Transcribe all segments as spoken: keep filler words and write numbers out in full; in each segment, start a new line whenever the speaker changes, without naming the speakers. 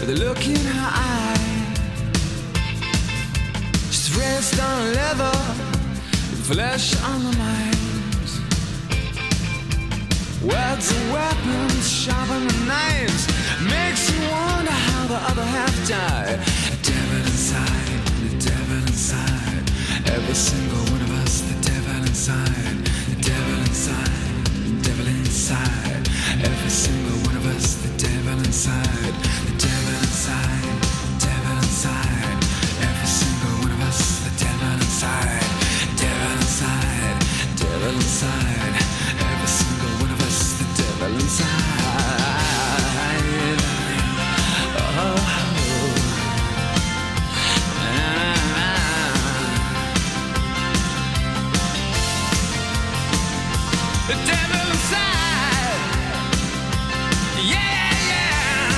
the look in her eye. She's raised on leather, flesh on the mind. Words are weapons, sharper than knives. Makes you wonder how the other half died. The devil inside, the devil inside. Every single one of us, the devil inside. The devil inside, the devil inside. Every single one of us, the devil inside. The devil inside, the devil inside. Every single one of us, the devil inside. Devil inside, devil inside. Every single one of us, the devil inside. Oh. The devil inside, yeah, yeah.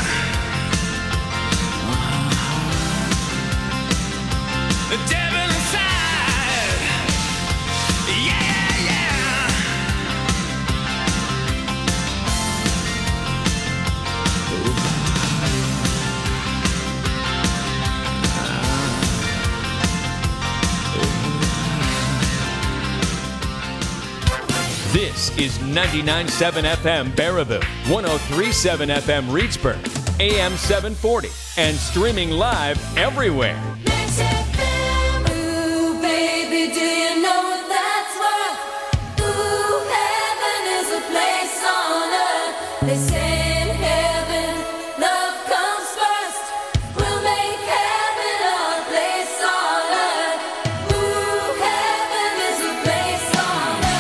Uh-huh. The devil inside, yeah, yeah.
This is ninety-nine point seven F M Baraboo, one oh three point seven F M Reedsburg, A M seven forty, and streaming live everywhere.
Ooh, baby, do you know what that's worth? Ooh, heaven is a place on earth. They say in heaven, love comes first. We'll make heaven our place on earth. Ooh, heaven is a place on earth.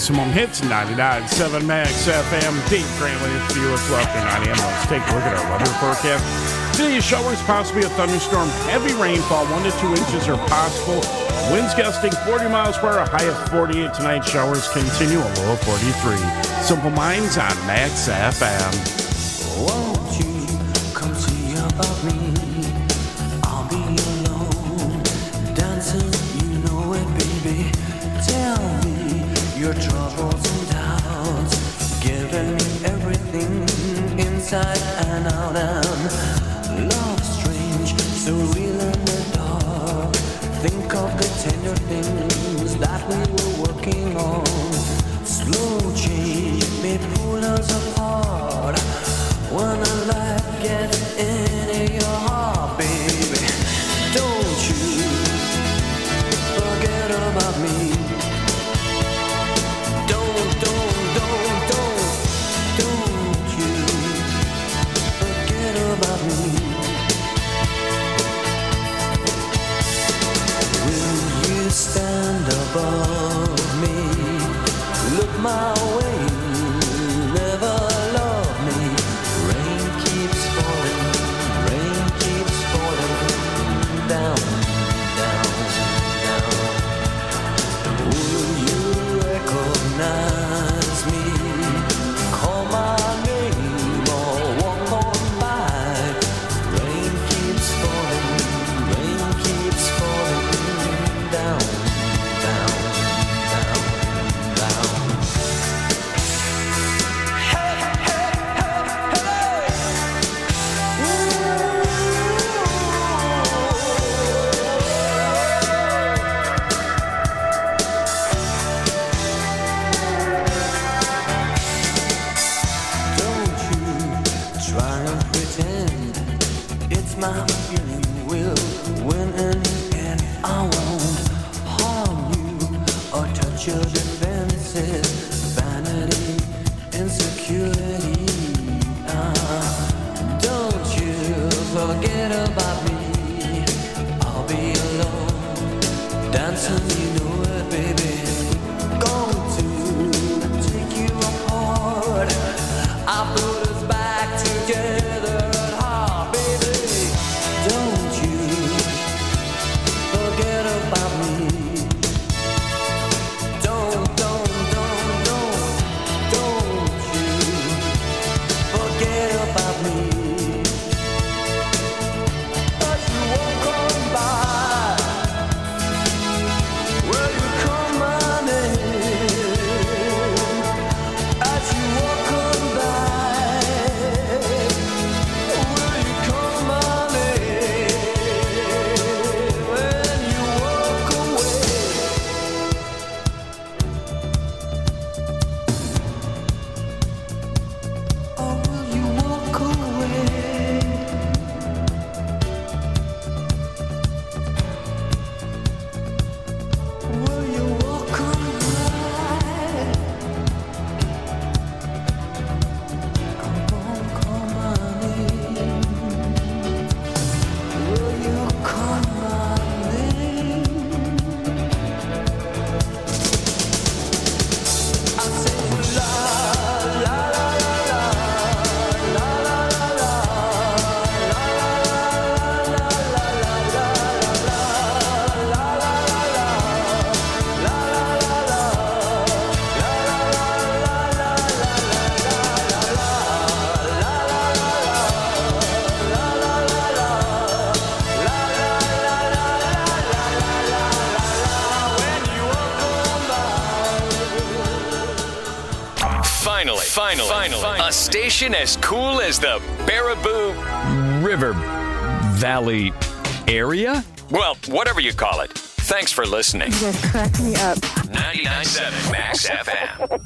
Maximum Hits, ninety-nine point seven Max F M. Dave Grantland, it's you. It's left in nine a.m. Let's take a look at our weather forecast. Today's showers, possibly a thunderstorm. Heavy rainfall, one to two inches are possible. Winds gusting forty miles per hour, a high of forty-eight tonight. Showers continue, a low of forty-three. Simple Minds on Max F M.
Won't you come see about me? I'll be alone, dancing, you know it, baby. Tell me your troubles and doubts, giving me everything inside and out. And love strange, so real in the dark. Think of the tender things that we were working on. Slow change may pull us apart. When a light gets into your heart, baby, don't you forget about me. Don't, don't, don't, don't, don't you forget about me. Will you stand above me? Look my way, never love me. Rain keeps falling, rain keeps falling down, down, down. Will you recognize me? Call my name or walk on by. Rain keeps falling, rain keeps falling down, down, down, down. My feeling will win in the end. I won't harm you or touch your defenses. Vanity, insecurity. Uh, don't you forget about me. I'll be alone, dancing, you know it, baby. Going to take you apart. I put us back together. Don't you forget about me. Don't, don't, don't, don't, don't you forget about me. But you won't come by. Will you come my name? As you walk on by, will you come my name? When you walk away, or will you walk away? Will you walk away? I won't call my name. Will you call my name? I say la la la la la la la la la
Finally, finally, finally, a station as cool as the Baraboo River Valley area? Well, whatever you call it. Thanks for listening.
You guys crack me up.
ninety-nine point seven Max F M.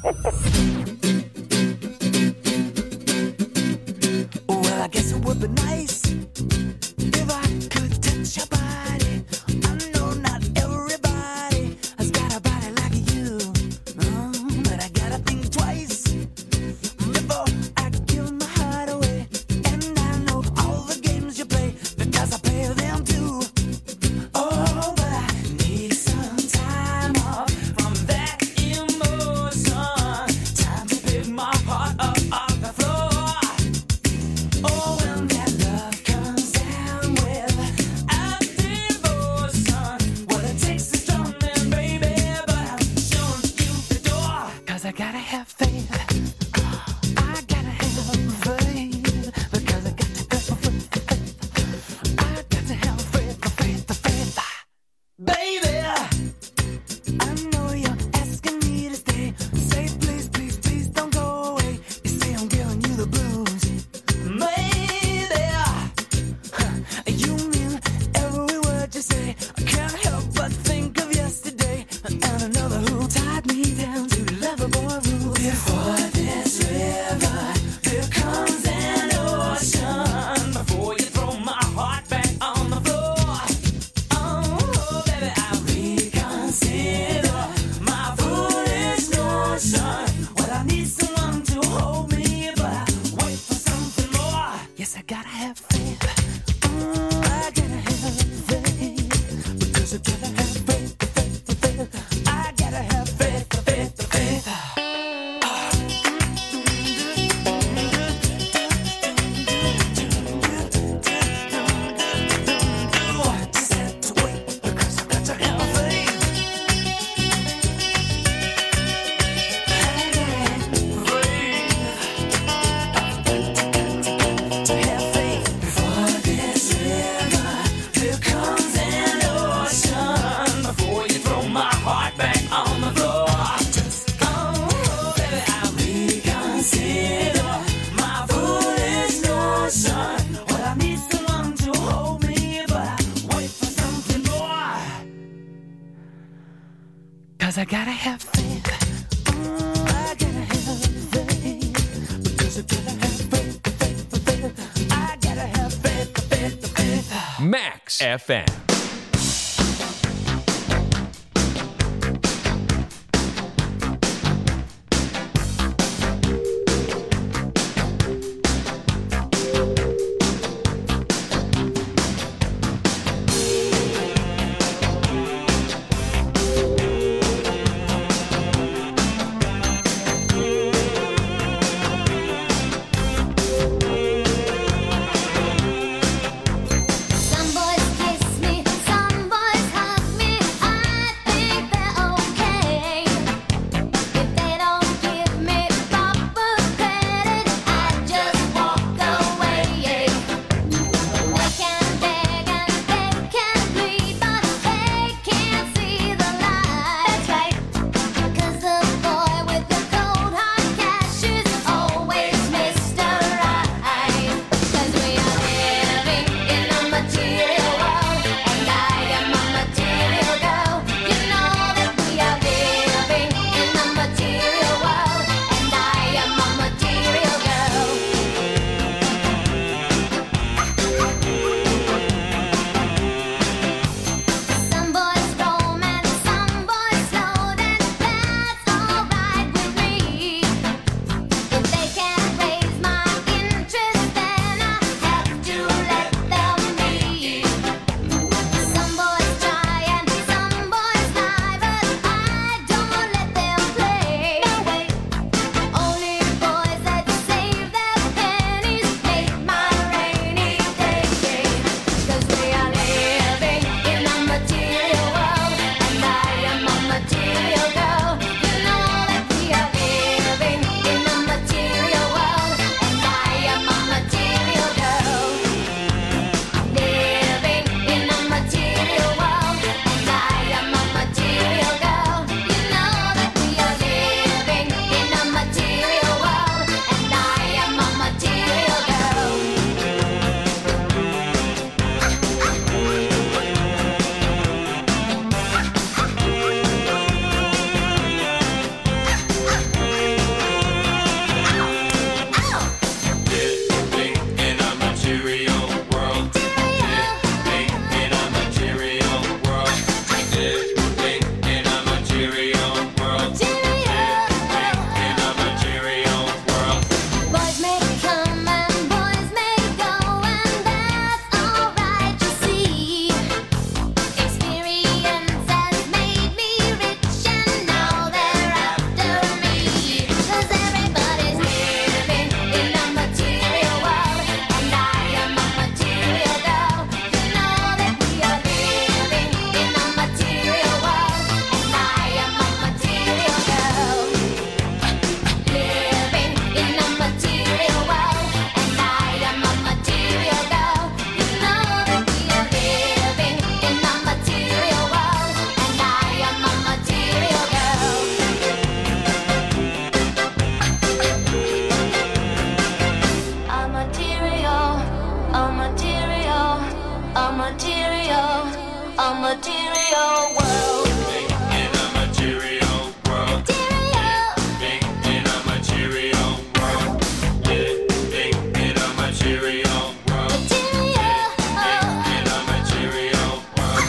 Well, I guess it would be nice if I could touch your body. I know not everybody has got a body like you, um, but I gotta think twice before I give my heart away. And I know all the games you play because I play them too. Oh, but I need some time off from that emotion. 'Cause I gotta have faith. Mm, I gotta have faith. Because I gotta have faith, faith, faith. I gotta have faith, faith, faith. I gotta have faith. Mm, I gotta have faith. Because I gotta have faith, faith, faith. I gotta have faith, faith, faith.
Max F M.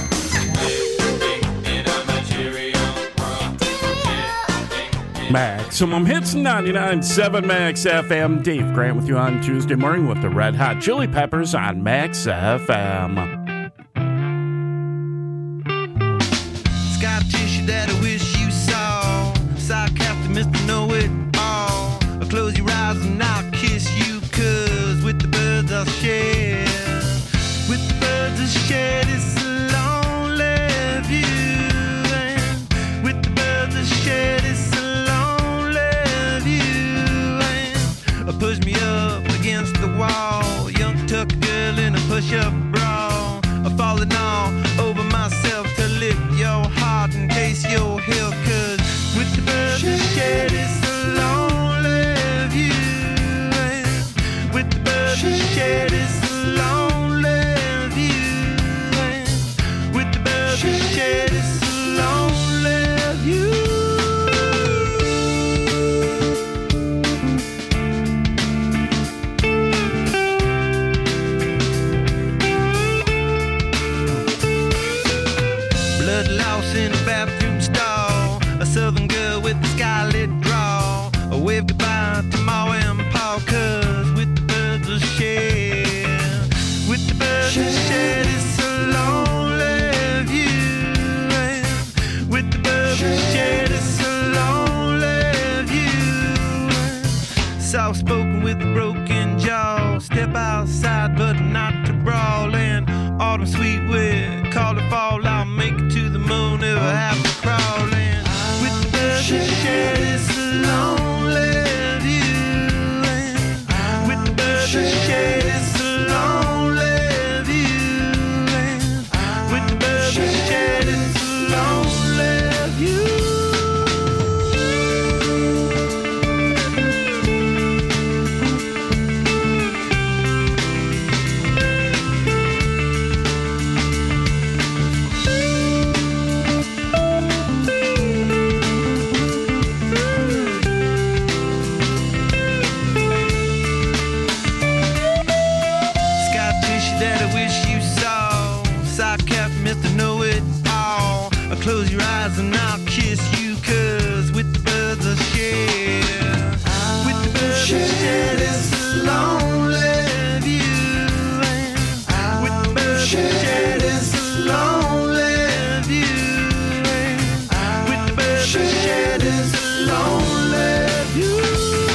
Max Maximum Hits ninety-nine point seven Max F M. Dave Grant with you on Tuesday morning with the Red Hot Chili Peppers on Max F M.
Scar tissue that I wish you saw. Sarcastic Mister Know-It-All. I'll close your eyes and I'll kiss you, cause with the birds I'll share. With the birds I'll share this lonely view. And with the birds I'll share this lonely view. And push me up against the wall. Young tuck girl in a push-up bra. I'm falling all over myself to lift your heart and taste your hill. Cause with the birds I share this lonely view. And with the birds I share this lonely view. And with the birds I share this lonely view. In a bathroom stall, a southern girl with a scarlet draw. I wave goodbye to Ma and Pa, cause with the birds I'll share. With the birds I'll share this lonely view. And with the birds I'll share this lonely view. Soft spoken with a broken jaw. Step outside but not to brawl. And autumn sweet with call it fall. I'll make it to the moon if I have to crawl in. With the birds I share this lonely view. And with the birds I share this lonely view. And with the birds I share this lonely view. Close your eyes and I'll kiss you, cause with the birds I'll share. With the birds I'll share this lonely view. And with the birds I'll share this lonely view. And with the birds I'll share this lonely view.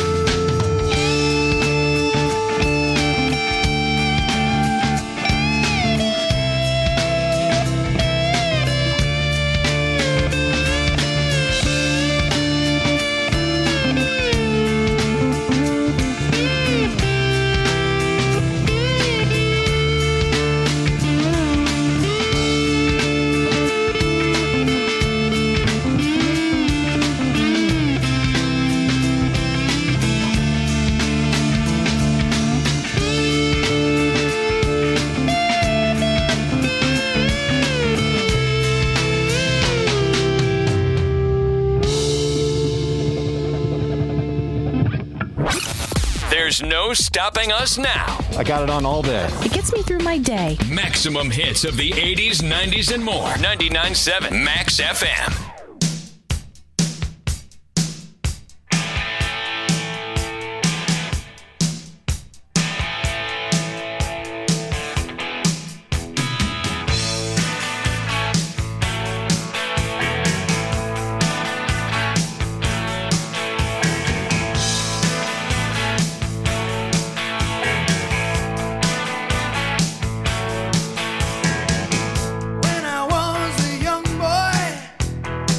There's no stopping us now.
I got it on all day.
It gets me through my day.
Maximum hits of the eighties, nineties, and more. ninety-nine point seven Max F M.
When I was a young boy,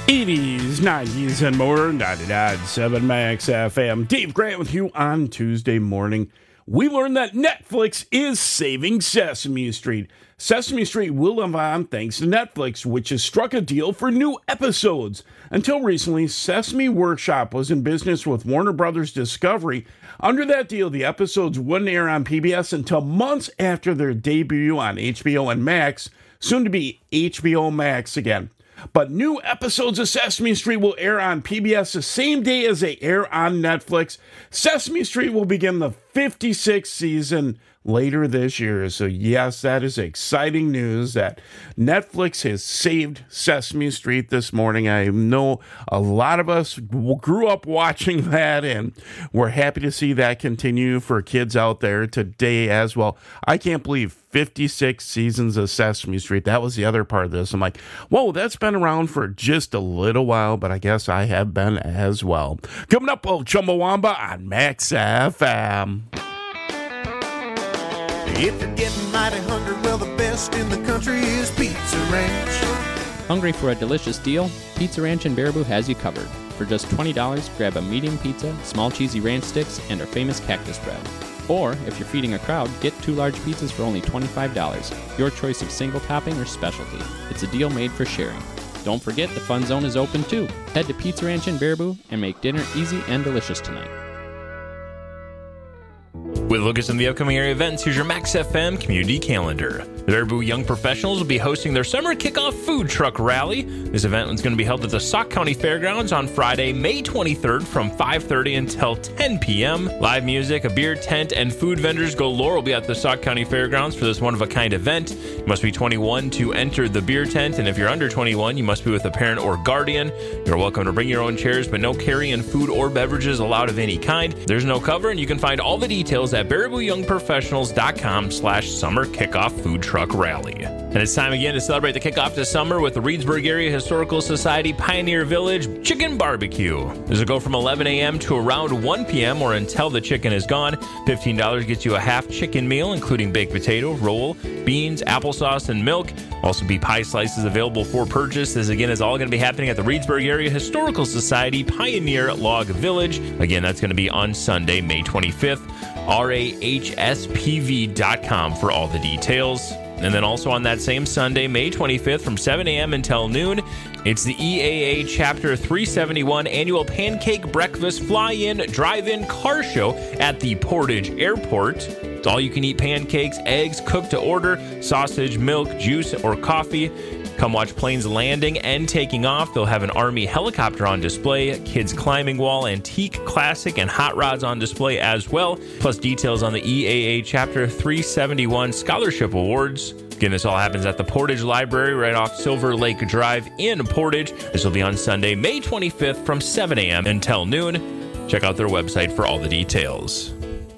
eighties, nineties, and more. ninety-nine point seven Max F M. Dave Grant with you on Tuesday morning. We learned that Netflix is saving Sesame Street. Sesame Street will live on thanks to Netflix, which has struck a deal for new episodes. Until recently, Sesame Workshop was in business with Warner Brothers Discovery. Under that deal, the episodes wouldn't air on P B S until months after their debut on H B O and Max, soon to be H B O Max again. But new episodes of Sesame Street will air on P B S the same day as they air on Netflix. Sesame Street will begin the fifty-sixth season later this year. So yes, that is exciting news that Netflix has saved Sesame Street this morning. I know a lot of us grew up watching that, and we're happy to see that continue for kids out there today as well. I can't believe fifty-six seasons of Sesame Street. That was the other part of this. I'm like, whoa, that's been around for just a little while, but I guess I have been as well. Coming up, old Chumbawamba on Max F M.
If you're getting mighty hungry, well, the best in the country is Pizza Ranch.
Hungry for a delicious deal? Pizza Ranch in Baraboo has you covered. For just twenty dollars, grab a medium pizza, small cheesy ranch sticks, and our famous cactus bread. Or, if you're feeding a crowd, get two large pizzas for only twenty-five dollars. Your choice of single topping or specialty. It's a deal made for sharing. Don't forget the Fun Zone is open too. Head to Pizza Ranch in Baraboo and make dinner easy and delicious tonight.
With a look at some of the upcoming area events, here's your Max F M community calendar. The Baraboo Young Professionals will be hosting their summer kickoff food truck rally. This event is going to be held at the Sauk County Fairgrounds on Friday, May twenty-third from five thirty until ten p.m. Live music, a beer tent, and food vendors galore will be at the Sauk County Fairgrounds for this one-of-a-kind event. You must be twenty-one to enter the beer tent, and if you're under twenty-one, you must be with a parent or guardian. You're welcome to bring your own chairs, but no carry-in food or beverages allowed of any kind. There's no cover, and you can find all the details at baraboo young professionals dot com slash summer kickoff food truck rally. And it's time again to celebrate the kickoff to summer with the Reedsburg Area Historical Society Pioneer Village Chicken Barbecue. This will go from eleven a.m. to around one p.m. or until the chicken is gone. fifteen dollars gets you a half chicken meal, including baked potato, roll, beans, applesauce, and milk. Also be pie slices available for purchase. This again is all going to be happening at the Reedsburg Area Historical Society Pioneer Log Village. Again, that's going to be on Sunday, May twenty-fifth. R A H S P V dot com for all the details. And then also on that same Sunday, May twenty-fifth, from seven a.m. until noon, it's the E A A Chapter three seventy-one Annual Pancake Breakfast Fly-In Drive-In Car Show at the Portage Airport. It's all-you-can-eat pancakes, eggs, cooked to order, sausage, milk, juice, or coffee. Come watch planes landing and taking off. They'll have an Army helicopter on display, a kids climbing wall, antique, classic, and hot rods on display as well, plus details on the E A A Chapter three seventy-one Scholarship Awards. Again, this all happens at the Portage Library right off Silver Lake Drive in Portage. This will be on Sunday, May twenty-fifth from seven a.m. until noon. Check out their website for all the details.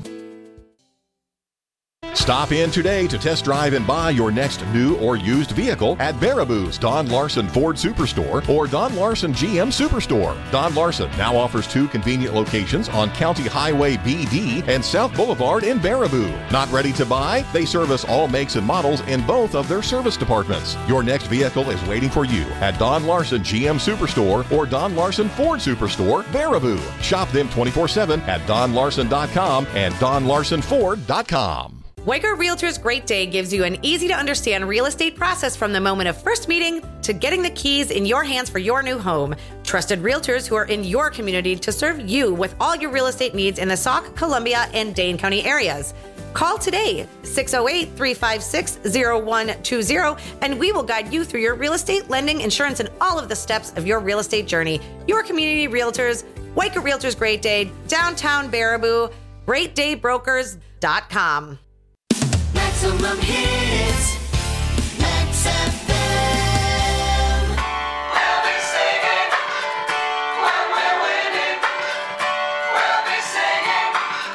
Stop in today to test drive and buy your next new or used vehicle at Baraboo's Don Larson Ford Superstore or Don Larson G M Superstore. Don Larson now offers two convenient locations on County Highway B D and South Boulevard in Baraboo. Not ready to buy? They service all makes and models in both of their service departments. Your next vehicle is waiting for you at Don Larson G M Superstore or Don Larson Ford Superstore, Baraboo. Shop them twenty-four seven at don larson dot com and don larson ford dot com.
Weiger Realtors Great Day gives you an easy-to-understand real estate process from the moment of first meeting to getting the keys in your hands for your new home. Trusted realtors who are in your community to serve you with all your real estate needs in the Sauk, Columbia, and Dane County areas. Call today, six oh eight, three five six, oh one two oh, and we will guide you through your real estate, lending, insurance, and all of the steps of your real estate journey. Your community realtors, Weiger Realtors Great Day, downtown Baraboo, great day brokers dot com.
Maximum hits, Max F M. We'll be singing when we're winning. We'll be singing.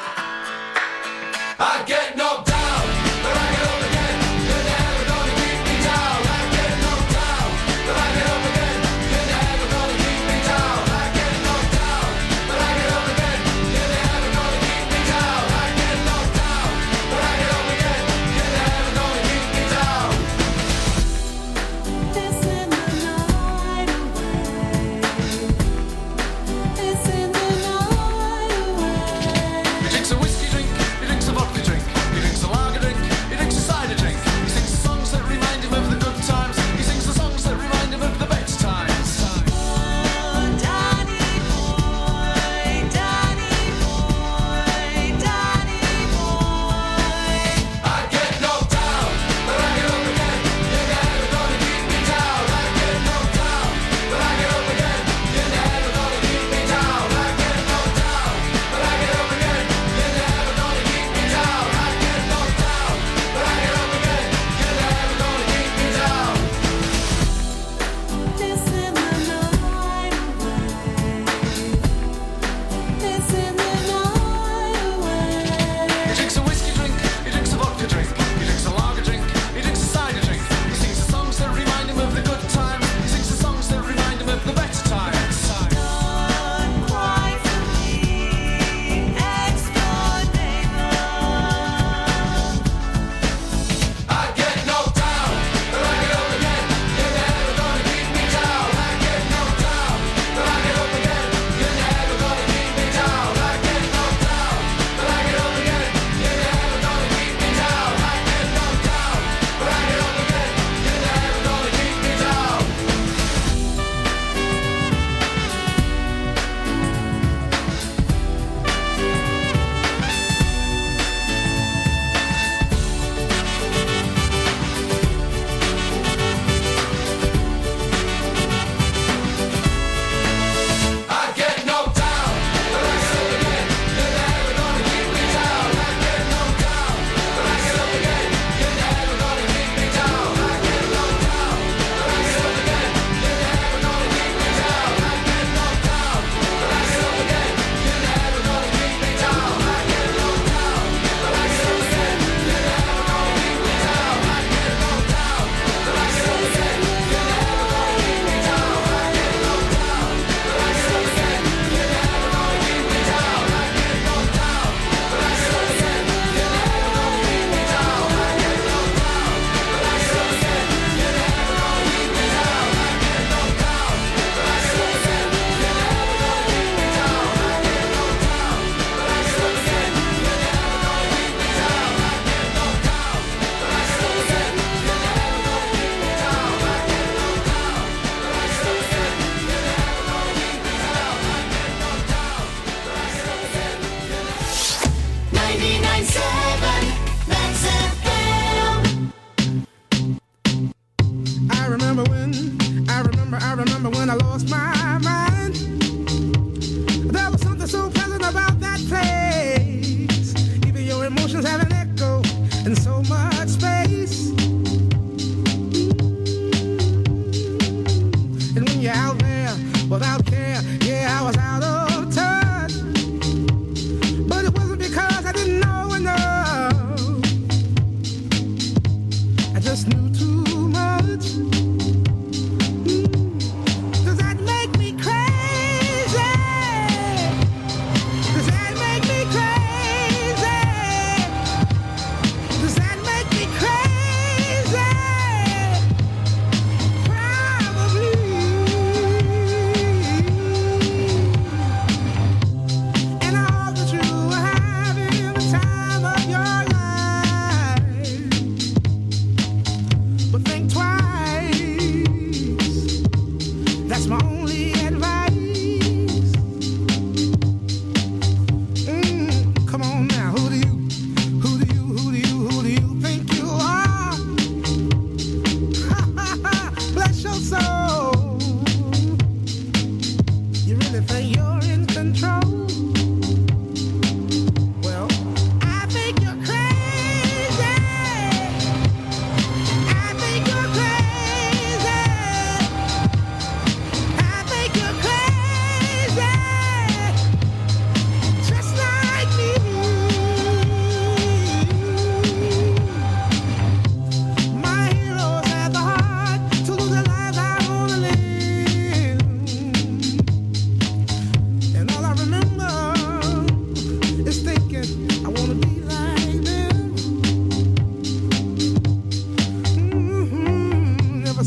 I get knocked down, but I get up again. You're never gonna keep me down. I get knocked down, but I get up again. You're never gonna keep me down. I get knocked down, but I get up again. You're never gonna keep me down. I get knocked down, but I get up again. You're never gonna keep me down.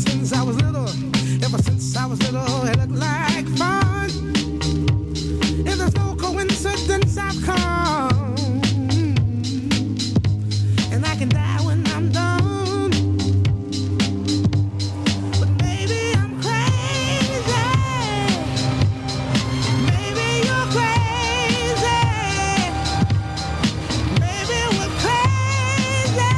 since I was little, ever since I was little, it looked like fun. If there's no coincidence, I've come, and I can die when I'm done. But maybe I'm crazy. Maybe you're crazy. Maybe we're crazy.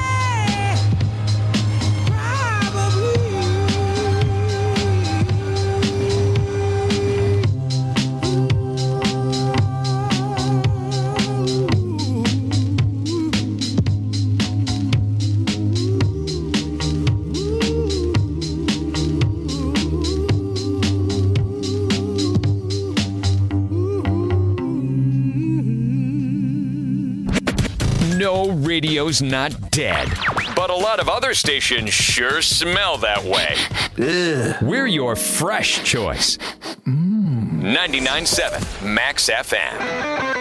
No, radio's not dead. But a lot of other stations sure smell that way. Ugh. We're your fresh choice. Mm. ninety-nine point seven Max F M.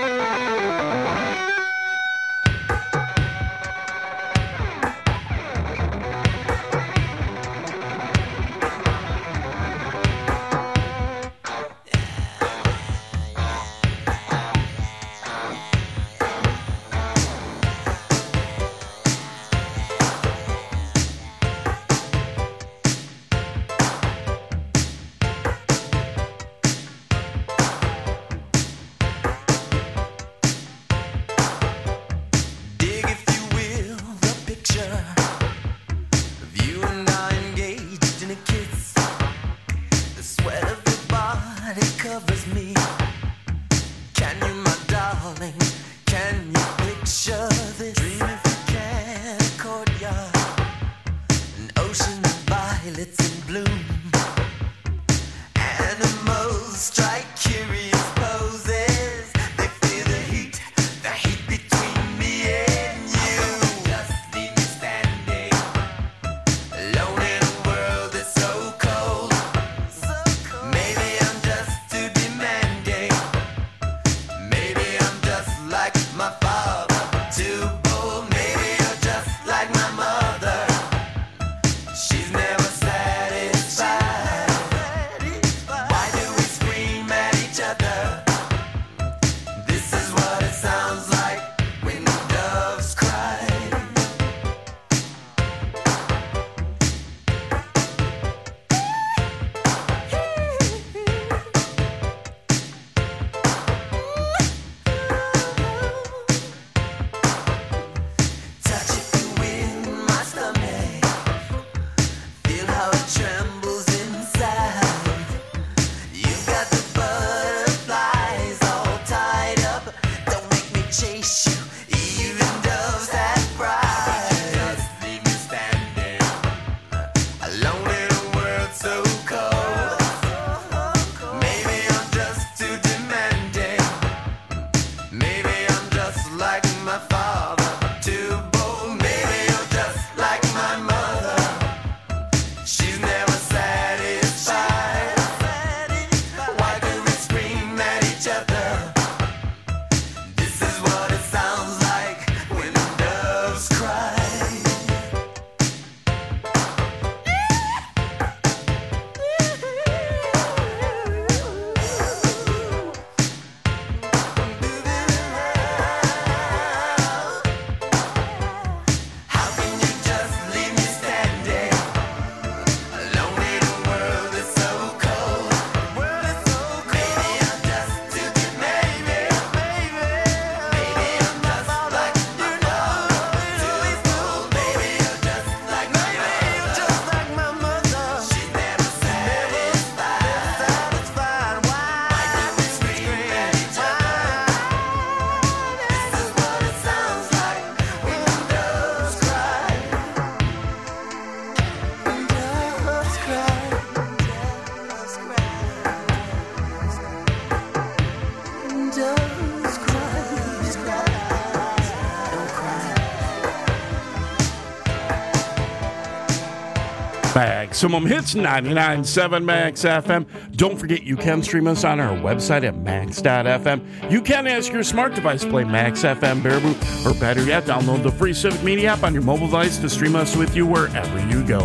Maximum Hits, ninety-nine point seven Max F M. Don't forget you can stream us on our website at max dot f m. You can ask your smart device to play Max F M Baraboo, or better yet, download the free Civic Media app on your mobile device to stream us with you wherever you go.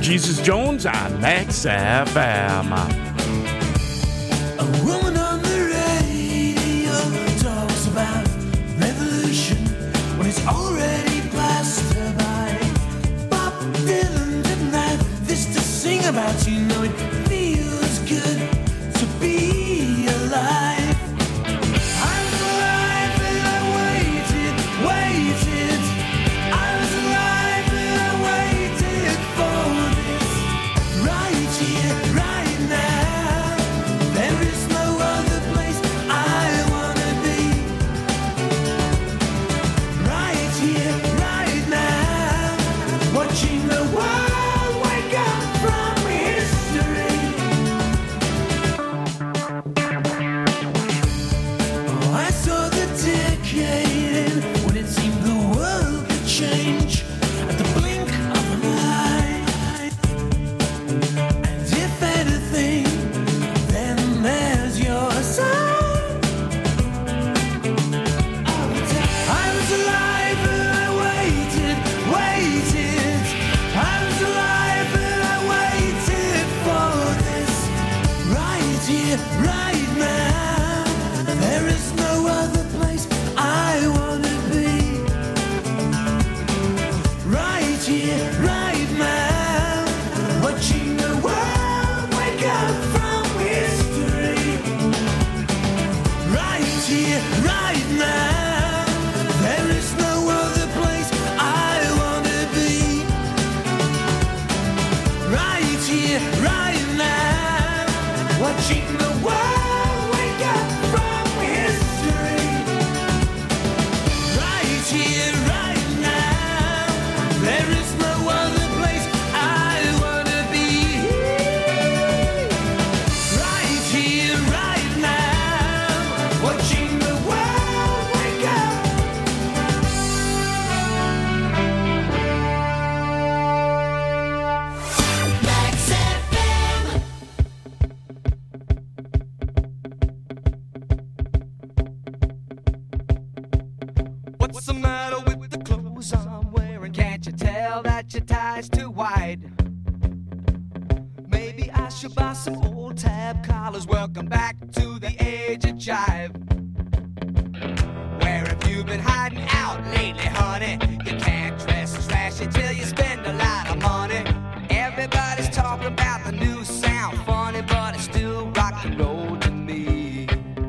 Jesus Jones on Max F M.
A woman on the radio talks about revolution when it's already passed her by. Bob Dylan didn't have this to sing about, you know it feels good to be alive. I was alive and I waited, waited. I was alive and I waited for this. Right here, right now. There is no other place I wanna be. Right here, right now. Watching the world wake up from history. Oh, I saw the decade end when it seemed the world could change at the blink of an eye. And if anything, then there's your sign. I was alive and I waited, waited. I was alive and I waited for this. Right here, right now. There is no other place I wanna be. Right here, right now. Watching the world wake up from history. Right here, right now. There is no other place I wanna be. Right here, right now. Watching the world wake up from history. Right here, right now. There is no other place I wanna be. Right here, right now. Watching the world wake up. Max F M.
What's the matter with the clothes I'm wearing? Can't you tell that your tie's too wide? Maybe I should buy some old tab collars. Welcome back to the age of jive. Where have you been hiding out lately, honey? You can't dress as flashy till you spend a lot of money. Everybody's talking about the new sound, funny, but it's still rock and roll to me.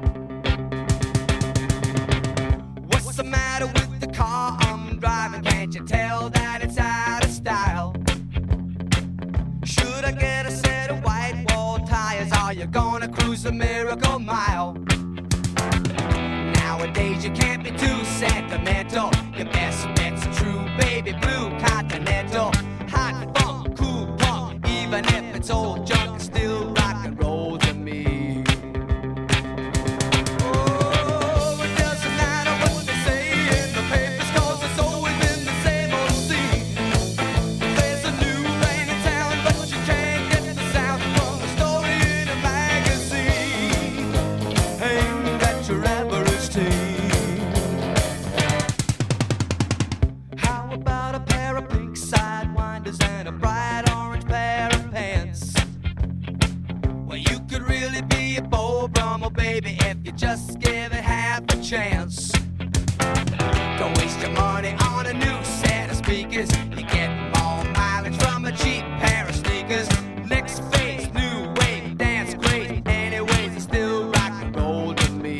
What's the matter with the car I'm driving? Can't you tell that it's out of style? Should I get a set of white wall tires? Are you gonna cruise the Miracle Mile? Nowadays you can't be too sentimental. Your best bet's a true baby blue Continental. Hot funk, cool punk, even if it's old junk, it's still rock and roll to me. Oh, it doesn't matter what they say in the papers, 'cause it's always been the same old scene. There's a new rain in town, but you can't get the sound from the story in a magazine aimed at your average teen. How about a pair of pink sidewinders and a bright orange pair of pants? Well, you could really be a Beau Brummel, baby, if you just give it half a chance. Don't waste your money on a new set of speakers. You get more mileage from a cheap pair of sneakers. Next phase, new wave, dance great. Anyways, it's still rock and roll to me.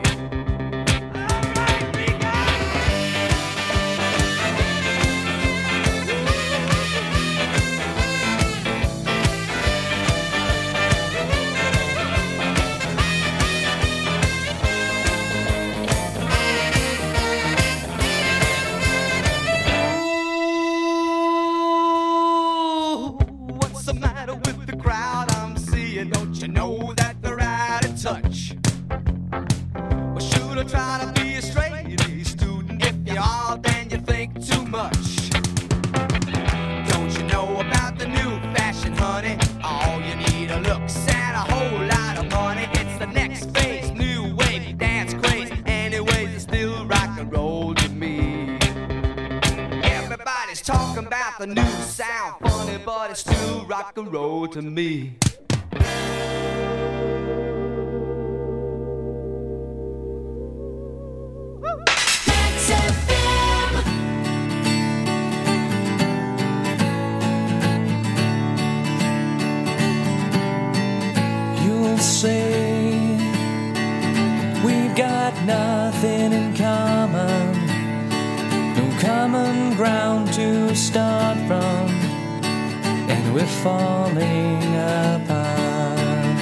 Ooh, what's the matter with the crowd I'm seeing? Don't you know that they're out of touch? Well, should I try to be a straight A student? If you are, then you think too much. Don't you know about the new fashion, honey? All you need are looks and a whole lot of money. It's the next phase, new wave, dance craze. Anyways, it's still rock and roll to me. Everybody's talking about the new sound, funny, but it's still
rock and roll to me.
You'll say we've got nothing in common, no common ground to start from, and we're falling apart.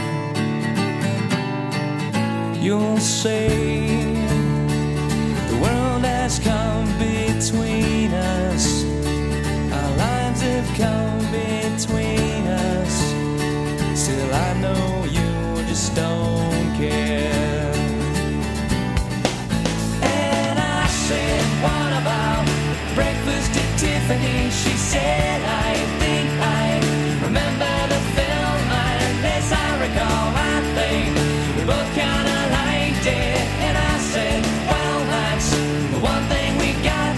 You'll say the world has come between us, our lives have come between us. Still I know you just don't care. And I said, what about breakfast at Tiffany? She said, I think I remember the film, and as I recall, I think we both kinda liked it. And I said, well, that's the one thing we got.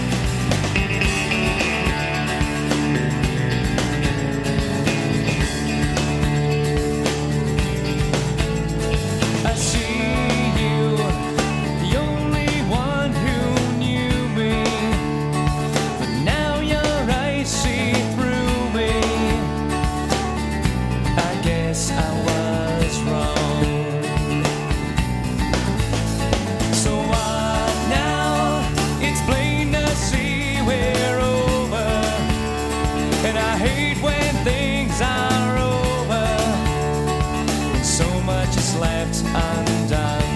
I see you, the only one who knew me, but now your eyes see through me. I guess I was wrong. So what now? It's plain to see we're over, and I hate when things are over, when so much is left undone.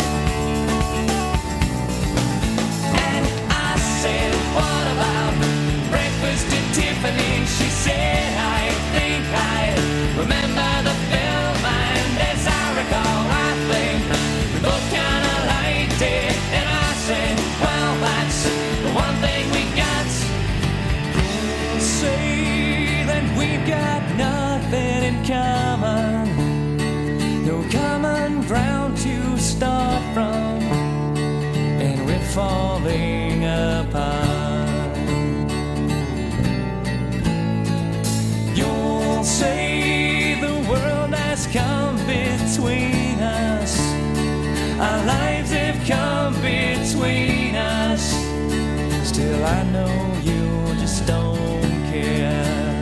And I said, what about breakfast at Tiffany? She said, I think I remember the film, and as I recall, I think we both kinda liked it. And I said, well, that's the one thing we got. You'll say that we've got nothing in common, no common ground to start from, and we're falling apart. You'll say the world has come between us, our lives have come between us. Still I know you just don't care.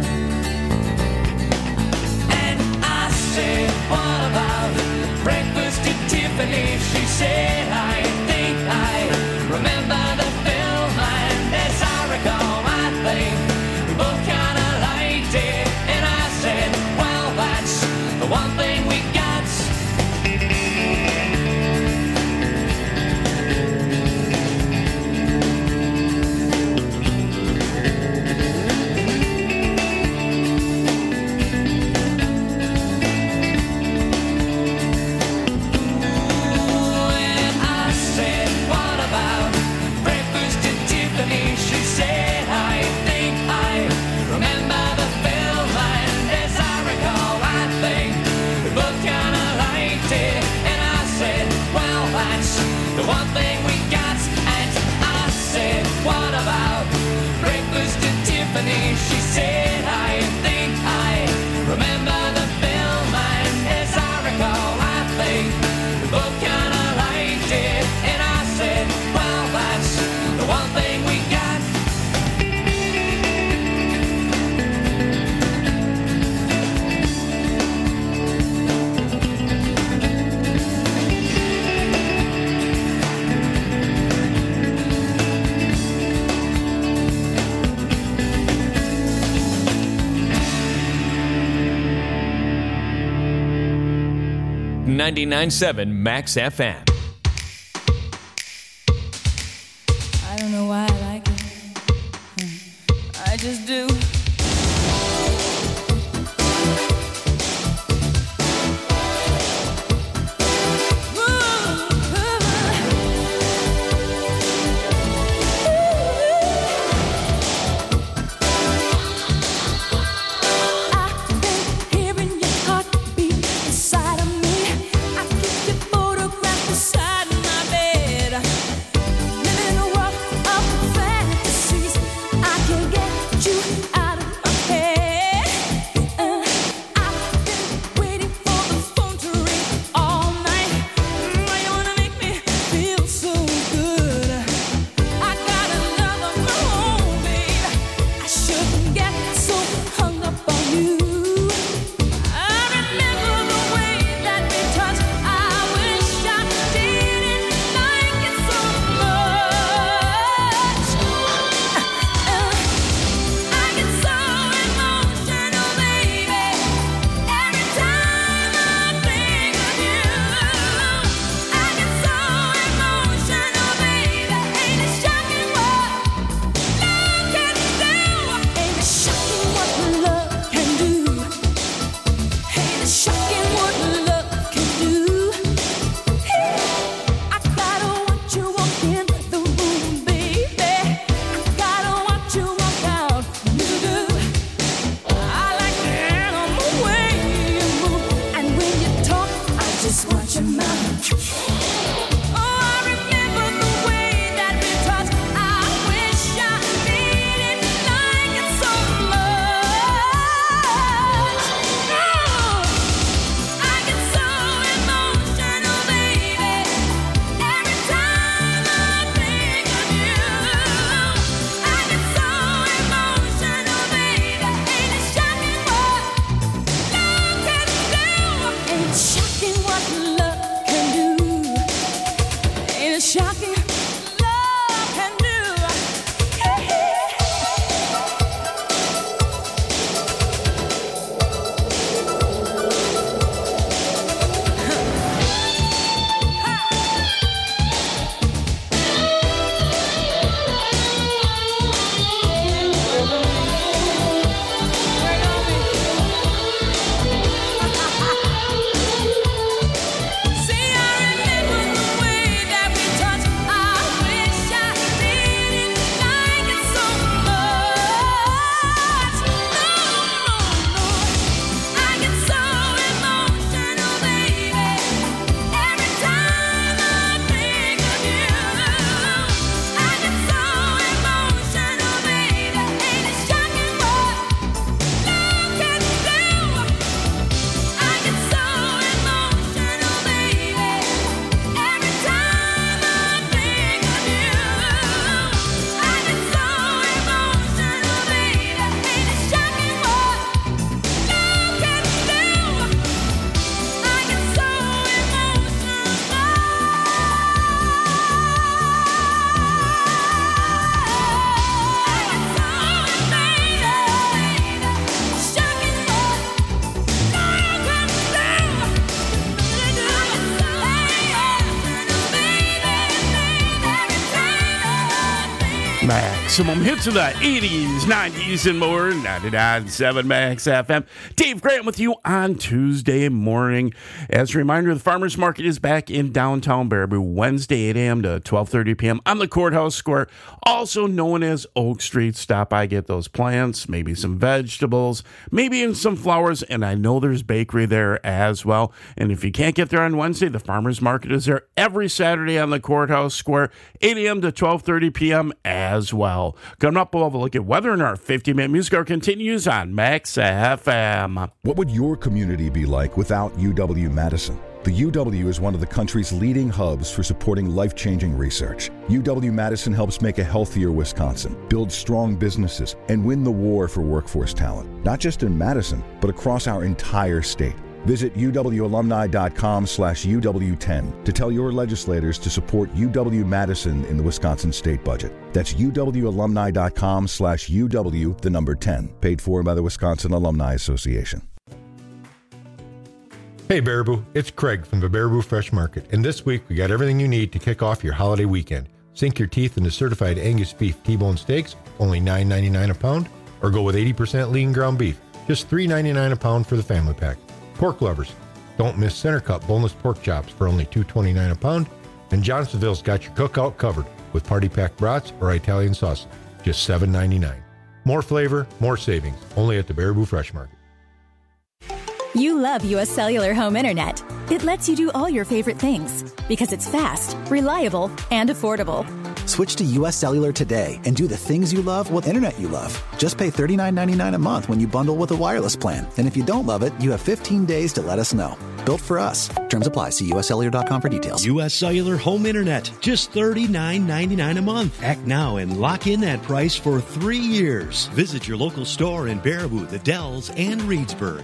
And I said, what about breakfast at Tiffany? She said, I think I remember the film, and as I recall, I think we both kinda liked it. And I said, well, that's the one thing we got. The one thing we got. And I said, what about breakfast at Tiffany? She said, I think I remember the film, and as I recall, I think we both kinda liked it. And I said, well, that's the one thing we got.
ninety-nine point seven Max F M.
I don't know why I like it. I just do.
You
it's shocking what love can do. I gotta watch you walk in the room, baby. I gotta watch you walk out. You do. I like the animal way you move, and when you talk, I just watch your mouth. Oh, I remember the way that we touched. I wish I didn't like it so much. Oh, I get so emotional, baby, every time I think of you. I get so emotional, baby. Ain't it shocking what love can do? Ain't it shocking what love can do? Ain't it shocking love can do? See, I remember the way that we touched. I wish I didn't like it so much. No, no, I get so emotional, baby, every time I think of you. I get so emotional, baby. Ain't it shocking what love can do? I get so emotional, baby, every time I think of you. I get so emotional, baby. Ain't it shocking what love can do? I get so
Maximum hits of the eighties, nineties, and more. ninety-nine point seven Max F M. Dave Grant with you on Tuesday morning. As a reminder, the Farmers Market is back in downtown Baraboo Wednesday, eight a.m. to twelve thirty p.m. on the Courthouse Square, also known as Oak Street. Stop by, get those plants, maybe some vegetables, maybe even some flowers, and I know there's bakery there as well. And if you can't get there on Wednesday, the Farmers Market is there every Saturday on the Courthouse Square, eight a.m. to twelve thirty p.m. as well. Coming up, we'll have a look at weather, and our fifty-minute music hour continues on Max F M.
What would your community be like without U W-Madison? The U W is one of the country's leading hubs for supporting life-changing research. U W-Madison helps make a healthier Wisconsin, build strong businesses, and win the war for workforce talent, not just in Madison, but across our entire state. Visit uwalumni.com slash UW10 to tell your legislators to support U W-Madison in the Wisconsin state budget. That's uwalumni.com slash UW, the number ten, paid for by the Wisconsin Alumni Association.
Hey Baraboo, it's Craig from the Baraboo Fresh Market, and this week we got everything you need to kick off your holiday weekend. Sink your teeth into certified Angus beef T-bone steaks, only nine ninety-nine a pound, or go with eighty percent lean ground beef, just three ninety-nine a pound for the family pack. Pork lovers, don't miss center cut boneless pork chops for only two twenty-nine a pound, and Johnsonville's got your cookout covered with party pack brats or Italian sauce, just seven ninety-nine. More flavor, more savings, only at the Baraboo Fresh Market.
You love U S Cellular Home Internet. It lets you do all your favorite things because it's fast, reliable, and affordable.
Switch to U S Cellular today and do the things you love with internet you love. Just pay thirty-nine ninety-nine a month when you bundle with a wireless plan. And if you don't love it, you have fifteen days to let us know. Built for us. Terms apply. See U S cellular dot com for details.
U S Cellular Home Internet. Just thirty-nine ninety-nine a month. Act now and lock in that price for three years. Visit your local store in Baraboo, the Dells, and Reedsburg.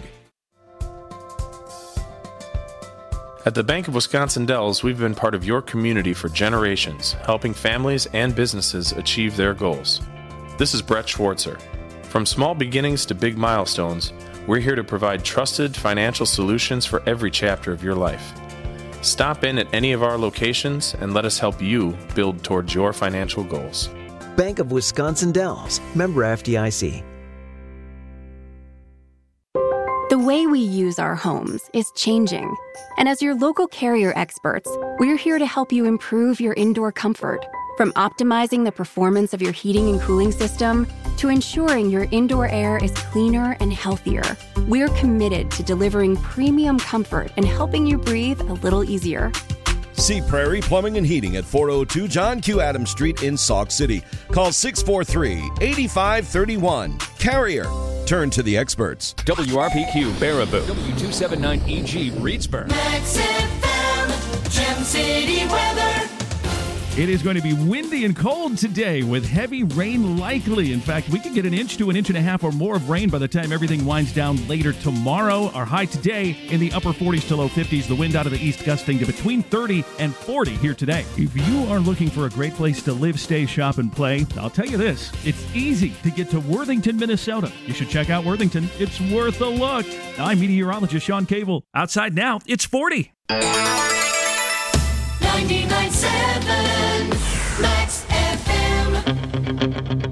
At the Bank of Wisconsin Dells, we've been part of your community for generations, helping families and businesses achieve their goals. This is Brett Schwartzer. From small beginnings to big milestones, we're here to provide trusted financial solutions for every chapter of your life. Stop in at any of our locations and let us help you build towards your financial goals.
Bank of Wisconsin Dells, member F D I C.
The way
way we use our homes is changing. And as your local Carrier experts, we're here to help you improve your indoor comfort. From optimizing the performance of your heating and cooling system to ensuring your indoor air is cleaner and healthier, we're committed to delivering premium comfort and helping you breathe a little easier.
See Prairie Plumbing and Heating at four oh two John Q. Adams Street in Sauk City. Call six four three, eight five three one. Carrier. Turn to the experts.
W R P Q Baraboo. W two seventy-nine E G Reedsburg.
Max F M, Gem City weather.
It is going to be windy and cold today with heavy rain likely. In fact, we could get an inch to an inch and a half or more of rain by the time everything winds down later tomorrow. Our high today in the upper forties to low fifties. The wind out of the east gusting to between thirty and forty here today. If you are looking for a great place to live, stay, shop, and play, I'll tell you this. It's easy to get to Worthington, Minnesota. You should check out Worthington. It's worth a look. I'm meteorologist Sean Cable. Outside now, it's forty.
ninety-nine point seven Max F M.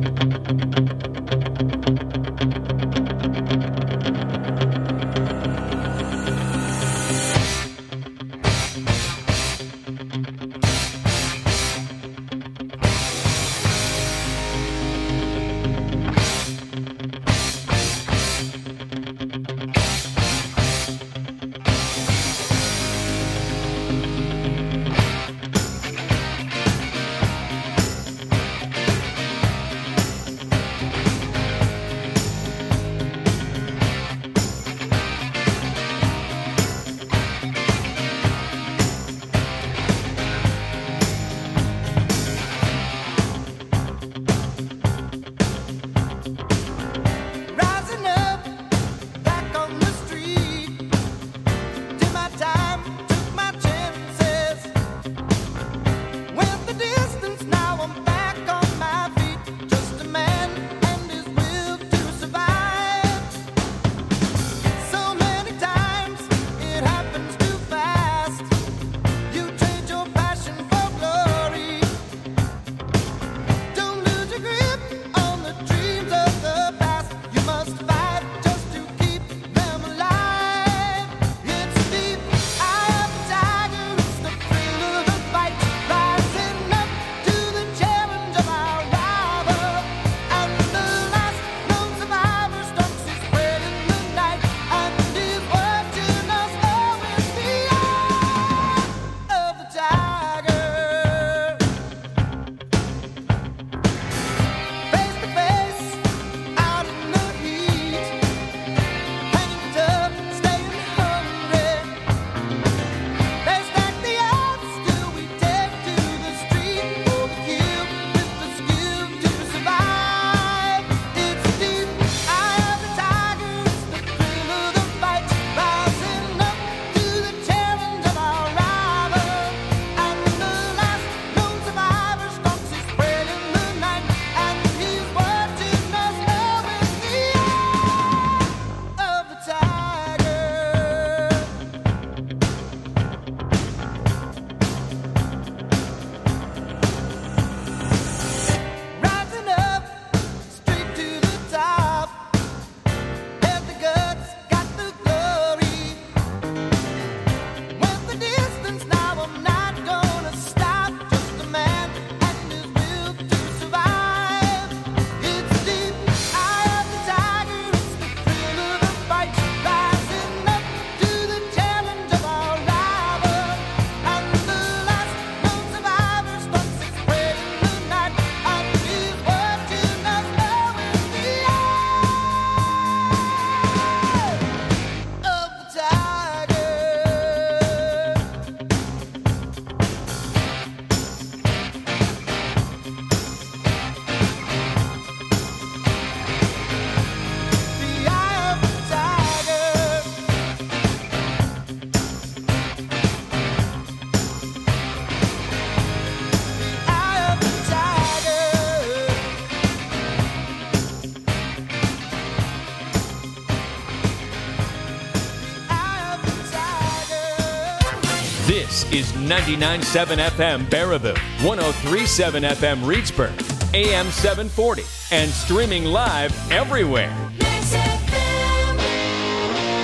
This is ninety-nine point seven F M Baraboo, one oh three point seven F M Reedsburg, A M seven forty, and streaming live everywhere.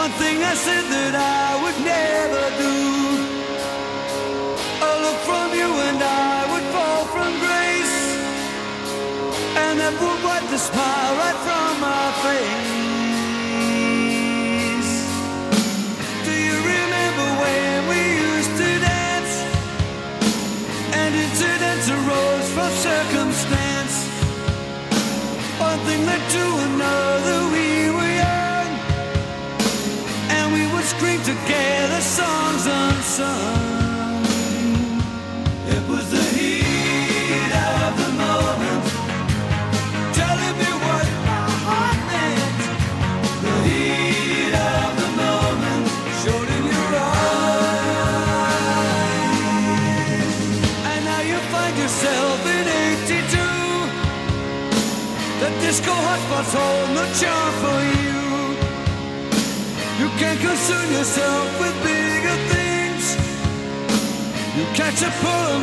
One thing I said that I would never do. A look from you and I would fall from grace, and that would wipe the smile right from my face. Do you remember when we used to dance, and incidents arose from circumstance? One thing led to another, we were young, and we would scream together songs unsung. It was the heat of the moment, telling me what my heart meant. The heat of the moment showed in your eyes. And now you find yourself in eighty-two. The disco hotspots hold no charm for you. You can't concern yourself with bigger things. You catch a pull